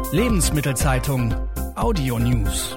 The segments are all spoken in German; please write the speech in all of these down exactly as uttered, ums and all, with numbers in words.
Lebensmittelzeitung Audio News.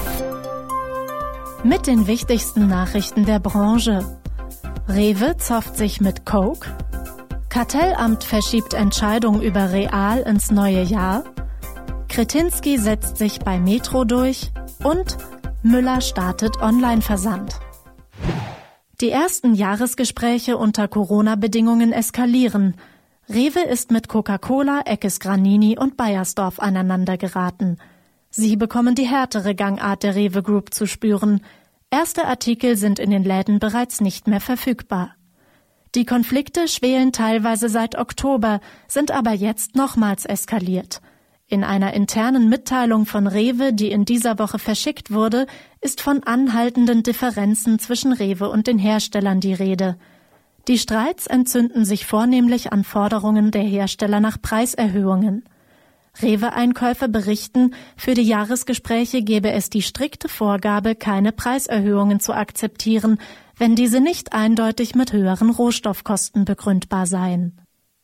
Mit den wichtigsten Nachrichten der Branche. Rewe zofft sich mit Coke. Kartellamt verschiebt Entscheidung über Real ins neue Jahr. Kretinsky setzt sich bei Metro durch. Und Müller startet Online-Versand. Die ersten Jahresgespräche unter Corona-Bedingungen eskalieren. Rewe ist mit Coca-Cola, Eckes Granini und Beiersdorf aneinandergeraten. Sie bekommen die härtere Gangart der Rewe Group zu spüren. Erste Artikel sind in den Läden bereits nicht mehr verfügbar. Die Konflikte schwelen teilweise seit Oktober, sind aber jetzt nochmals eskaliert. In einer internen Mitteilung von Rewe, die in dieser Woche verschickt wurde, ist von anhaltenden Differenzen zwischen Rewe und den Herstellern die Rede. Die Streits entzünden sich vornehmlich an Forderungen der Hersteller nach Preiserhöhungen. Rewe-Einkäufer berichten, für die Jahresgespräche gebe es die strikte Vorgabe, keine Preiserhöhungen zu akzeptieren, wenn diese nicht eindeutig mit höheren Rohstoffkosten begründbar seien.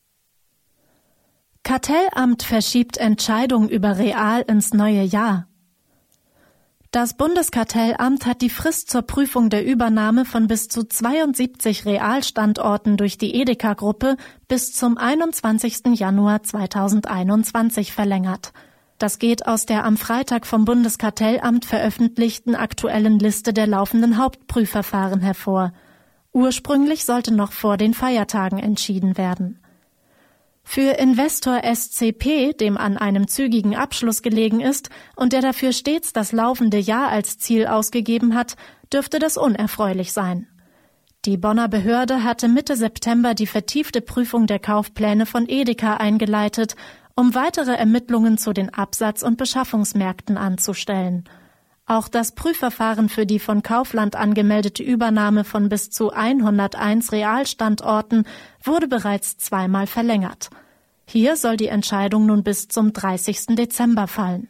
Kartellamt verschiebt Entscheidung über Real ins neue Jahr. Das Bundeskartellamt hat die Frist zur Prüfung der Übernahme von bis zu zweiundsiebzig Real-Standorten durch die Edeka-Gruppe bis zum einundzwanzigsten Januar zweitausendeinundzwanzig verlängert. Das geht aus der am Freitag vom Bundeskartellamt veröffentlichten aktuellen Liste der laufenden Hauptprüfverfahren hervor. Ursprünglich sollte noch vor den Feiertagen entschieden werden. Für Investor S C P, dem an einem zügigen Abschluss gelegen ist und der dafür stets das laufende Jahr als Ziel ausgegeben hat, dürfte das unerfreulich sein. Die Bonner Behörde hatte Mitte September die vertiefte Prüfung der Kaufpläne von Edeka eingeleitet, um weitere Ermittlungen zu den Absatz- und Beschaffungsmärkten anzustellen. Auch das Prüfverfahren für die von Kaufland angemeldete Übernahme von bis zu hunderteins Realstandorten wurde bereits zweimal verlängert. Hier soll die Entscheidung nun bis zum dreißigsten Dezember fallen.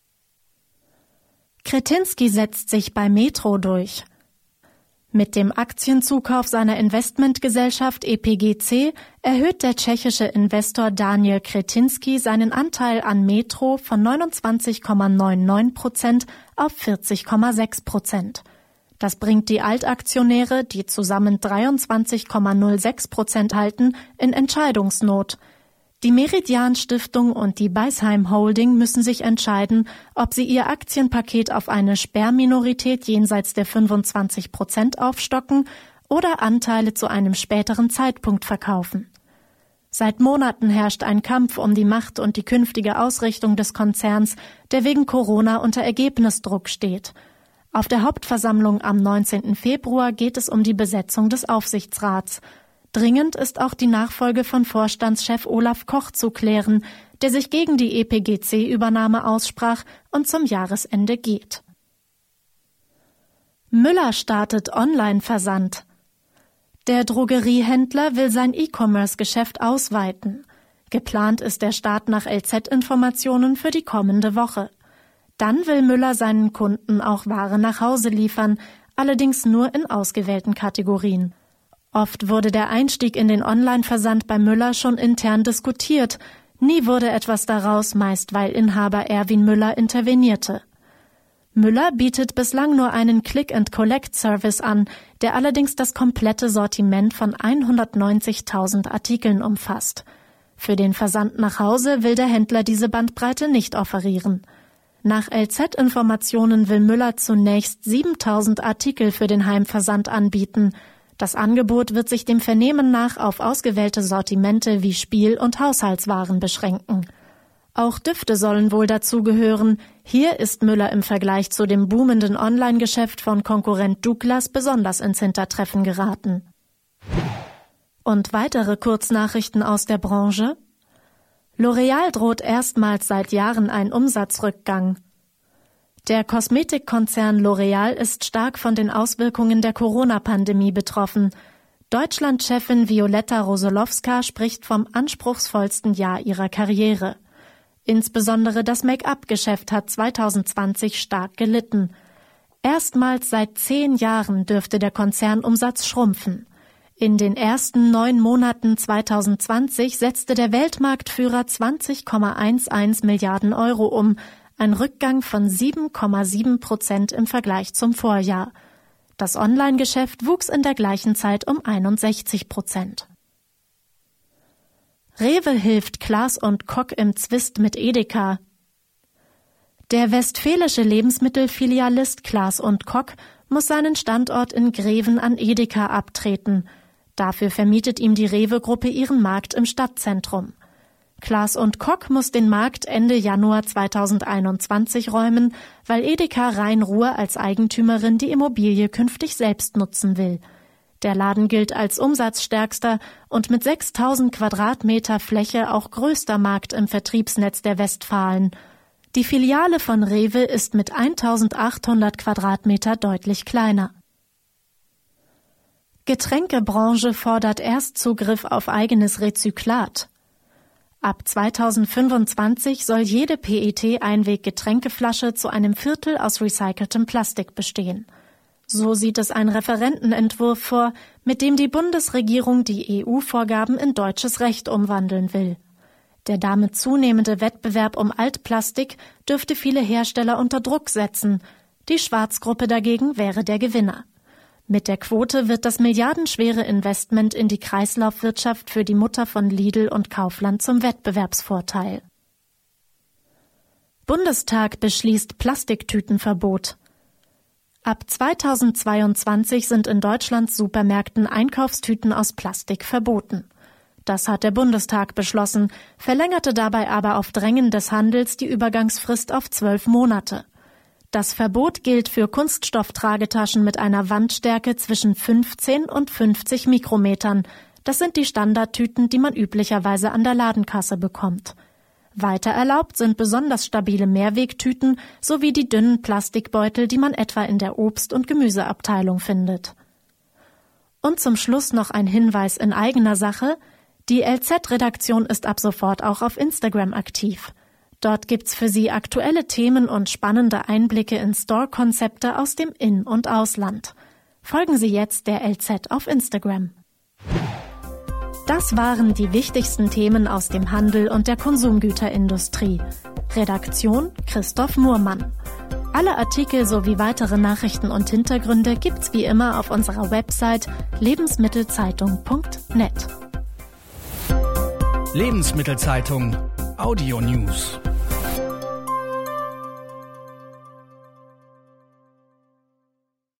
Kretinsky setzt sich bei Metro durch. Mit dem Aktienzukauf seiner Investmentgesellschaft E P G C erhöht der tschechische Investor Daniel Kretinsky seinen Anteil an Metro von neunundzwanzig Komma neunundneunzig Prozent auf vierzig Komma sechs Prozent. Das bringt die Altaktionäre, die zusammen dreiundzwanzig Komma null sechs Prozent halten, in Entscheidungsnot. Die Meridian Stiftung und die Beisheim Holding müssen sich entscheiden, ob sie ihr Aktienpaket auf eine Sperrminorität jenseits der fünfundzwanzig Prozent aufstocken oder Anteile zu einem späteren Zeitpunkt verkaufen. Seit Monaten herrscht ein Kampf um die Macht und die künftige Ausrichtung des Konzerns, der wegen Corona unter Ergebnisdruck steht. Auf der Hauptversammlung am neunzehnten Februar geht es um die Besetzung des Aufsichtsrats. Dringend ist auch die Nachfolge von Vorstandschef Olaf Koch zu klären, der sich gegen die E P G C-Übernahme aussprach und zum Jahresende geht. Müller startet Online-Versand. Der Drogeriehändler will sein E-Commerce-Geschäft ausweiten. Geplant ist der Start nach L Z-Informationen für die kommende Woche. Dann will Müller seinen Kunden auch Ware nach Hause liefern, allerdings nur in ausgewählten Kategorien. Oft wurde der Einstieg in den Online-Versand bei Müller schon intern diskutiert. Nie wurde etwas daraus, meist weil Inhaber Erwin Müller intervenierte. Müller bietet bislang nur einen Click-and-Collect-Service an, der allerdings das komplette Sortiment von hundertneunzigtausend Artikeln umfasst. Für den Versand nach Hause will der Händler diese Bandbreite nicht offerieren. Nach L Z-Informationen will Müller zunächst siebentausend Artikel für den Heimversand anbieten. Das Angebot wird sich dem Vernehmen nach auf ausgewählte Sortimente wie Spiel- und Haushaltswaren beschränken. Auch Düfte sollen wohl dazugehören. Hier ist Müller im Vergleich zu dem boomenden Online-Geschäft von Konkurrent Douglas besonders ins Hintertreffen geraten. Und weitere Kurznachrichten aus der Branche? L'Oréal droht erstmals seit Jahren ein Umsatzrückgang. Der Kosmetikkonzern L'Oréal ist stark von den Auswirkungen der Corona-Pandemie betroffen. Deutschlandchefin Violetta Rosolowska spricht vom anspruchsvollsten Jahr ihrer Karriere. Insbesondere das Make-up-Geschäft hat zweitausendzwanzig stark gelitten. Erstmals seit zehn Jahren dürfte der Konzernumsatz schrumpfen. In den ersten neun Monaten zweitausendzwanzig setzte der Weltmarktführer zwanzig Komma elf Milliarden Euro um, ein Rückgang von sieben Komma sieben Prozent im Vergleich zum Vorjahr. Das Online-Geschäft wuchs in der gleichen Zeit um einundsechzig Prozent. Rewe hilft Klaas und Kock im Zwist mit Edeka. Der westfälische Lebensmittelfilialist Klaas und Kock muss seinen Standort in Greven an Edeka abtreten. Dafür vermietet ihm die Rewe-Gruppe ihren Markt im Stadtzentrum. Klaas und Kock muss den Markt Ende Januar zweitausendeinundzwanzig räumen, weil Edeka Rhein-Ruhr als Eigentümerin die Immobilie künftig selbst nutzen will. Der Laden gilt als umsatzstärkster und mit sechstausend Quadratmeter Fläche auch größter Markt im Vertriebsnetz der Westfalen. Die Filiale von Rewe ist mit eintausendachthundert Quadratmeter deutlich kleiner. Getränkebranche fordert Erstzugriff auf eigenes Rezyklat. Ab zweitausendfünfundzwanzig soll jede P E T-Einweg-Getränkeflasche zu einem Viertel aus recyceltem Plastik bestehen. So sieht es ein Referentenentwurf vor, mit dem die Bundesregierung die E U-Vorgaben in deutsches Recht umwandeln will. Der damit zunehmende Wettbewerb um Altplastik dürfte viele Hersteller unter Druck setzen. Die Schwarzgruppe dagegen wäre der Gewinner. Mit der Quote wird das milliardenschwere Investment in die Kreislaufwirtschaft für die Mutter von Lidl und Kaufland zum Wettbewerbsvorteil. Bundestag beschließt Plastiktütenverbot. Ab zweitausendzweiundzwanzig sind in Deutschlands Supermärkten Einkaufstüten aus Plastik verboten. Das hat der Bundestag beschlossen, verlängerte dabei aber auf Drängen des Handels die Übergangsfrist auf zwölf Monate. Das Verbot gilt für Kunststofftragetaschen mit einer Wandstärke zwischen fünfzehn und fünfzig Mikrometern. Das sind die Standardtüten, die man üblicherweise an der Ladenkasse bekommt. Weiter erlaubt sind besonders stabile Mehrwegtüten sowie die dünnen Plastikbeutel, die man etwa in der Obst- und Gemüseabteilung findet. Und zum Schluss noch ein Hinweis in eigener Sache. Die L Z-Redaktion ist ab sofort auch auf Instagram aktiv. Dort gibt's für Sie aktuelle Themen und spannende Einblicke in Store-Konzepte aus dem In- und Ausland. Folgen Sie jetzt der L Z auf Instagram. Das waren die wichtigsten Themen aus dem Handel und der Konsumgüterindustrie. Redaktion Christoph Muhrmann. Alle Artikel sowie weitere Nachrichten und Hintergründe gibt's wie immer auf unserer Website lebensmittelzeitung punkt net. Lebensmittelzeitung Audio News.